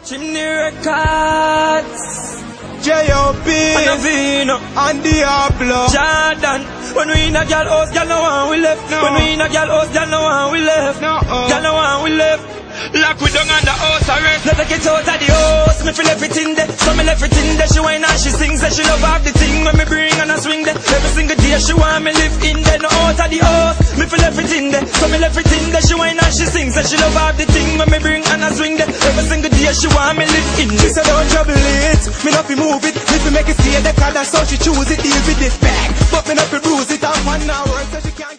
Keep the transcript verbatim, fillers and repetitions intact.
Chimney Records, J O P Anavino, and Diablo Jordan. When we in a girl house, girl no one we left. No. When we in a girl house, girl no one we left. No, uh. Girl no one we left. Lock we down on the house arrest. Let her get out of the house. Me feel everything there. So me left everything there. She whine and she sings. Say she love half the thing when me bring and I swing there. Every single day she want me live in there. No out of the house. Me feel everything there. So me left everything there. She whine and she sings. Say she love half the thing when me bring and I swing there. Every single day she want me live in there. She said don't trouble it. Me not fi move it. If me make it stay the car, that's how she choose it. Deal with this bag, but me not fi bruise it. I'm one hour so she can't